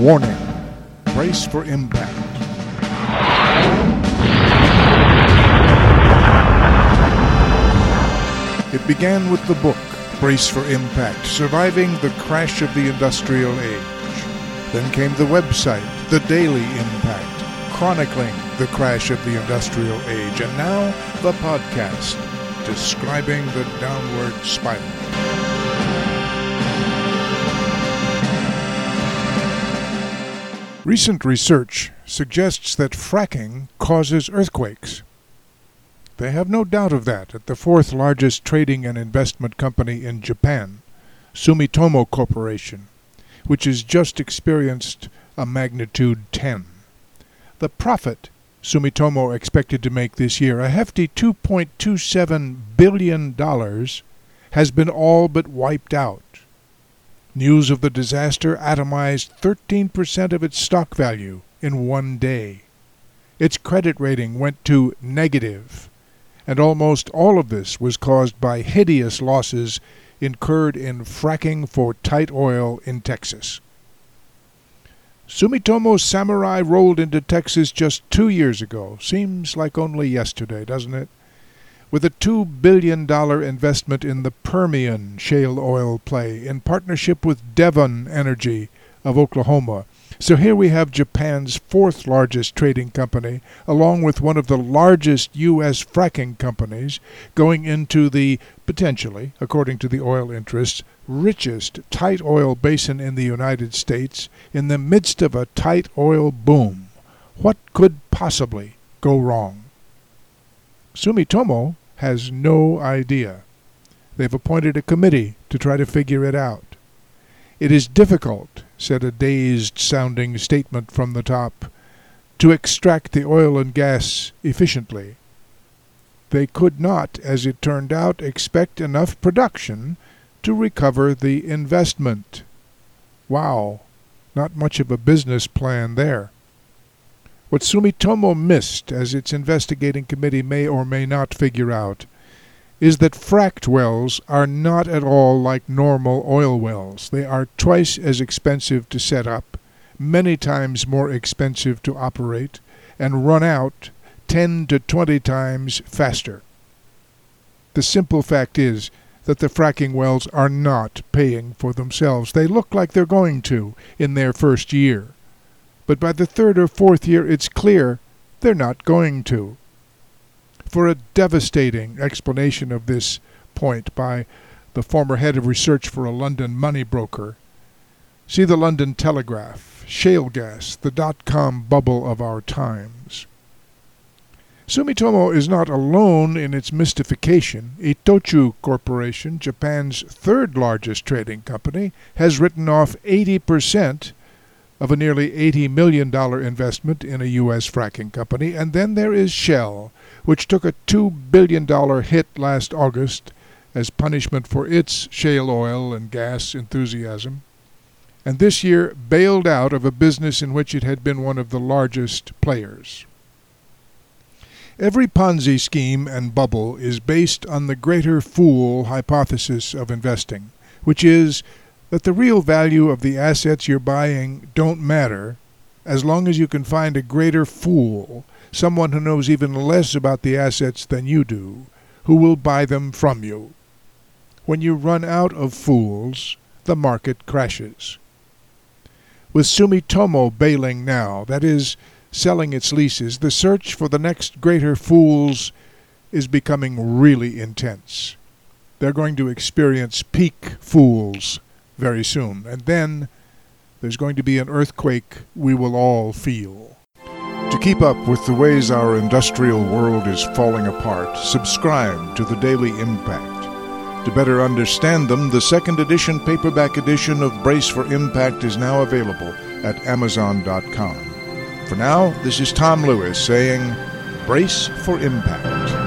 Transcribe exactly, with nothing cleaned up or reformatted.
Warning. Brace for impact. It began with the book, Brace for Impact, Surviving the Crash of the Industrial Age. Then came the website, The Daily Impact, chronicling the crash of the Industrial Age. And now, the podcast, describing the downward spiral. Recent research suggests that fracking causes earthquakes. They have no doubt of that at the fourth largest trading and investment company in Japan, Sumitomo Corporation, which has just experienced a magnitude ten. The profit Sumitomo expected to make this year, a hefty two point two seven billion dollars, has been all but wiped out. News of the disaster atomized thirteen percent of its stock value in one day. Its credit rating went to negative, and almost all of this was caused by hideous losses incurred in fracking for tight oil in Texas. Sumitomo Samurai rolled into Texas just two years ago. Seems like only yesterday, doesn't it? With a two billion dollars investment in the Permian shale oil play in partnership with Devon Energy of Oklahoma. So here we have Japan's fourth largest trading company, along with one of the largest U S fracking companies, going into the, potentially, according to the oil interests, richest tight oil basin in the United States in the midst of a tight oil boom. What could possibly go wrong? Sumitomo has no idea. They've appointed a committee to try to figure it out. It is difficult, said a dazed-sounding statement from the top, to extract the oil and gas efficiently. They could not, as it turned out, expect enough production to recover the investment. Wow, not much of a business plan there. What Sumitomo missed, as its investigating committee may or may not figure out, is that fracked wells are not at all like normal oil wells. They are twice as expensive to set up, many times more expensive to operate, and run out ten to twenty times faster. The simple fact is that the fracking wells are not paying for themselves. They look like they're going to in their first year. But by the third or fourth year, it's clear they're not going to. For a devastating explanation of this point by the former head of research for a London money broker, see the London Telegraph, Shale Gas, the dot-com bubble of our times. Sumitomo is not alone in its mystification. Itochu Corporation, Japan's third largest trading company, has written off eighty percent of a nearly eighty million dollars investment in a U S fracking company. And then there is Shell, which took a two billion dollars hit last August as punishment for its shale oil and gas enthusiasm, and this year bailed out of a business in which it had been one of the largest players. Every Ponzi scheme and bubble is based on the greater fool hypothesis of investing, which is that the real value of the assets you're buying don't matter as long as you can find a greater fool, someone who knows even less about the assets than you do, who will buy them from you. When you run out of fools, the market crashes. With Sumitomo bailing now, that is, selling its leases, the search for the next greater fools is becoming really intense. They're going to experience peak fools very soon, and then there's going to be an earthquake we will all feel. To keep up with the ways our industrial world is falling apart, subscribe to the Daily Impact. To better understand them, the second edition paperback edition of Brace for Impact is now available at amazon dot com. For now, this is Tom Lewis saying, Brace for Impact.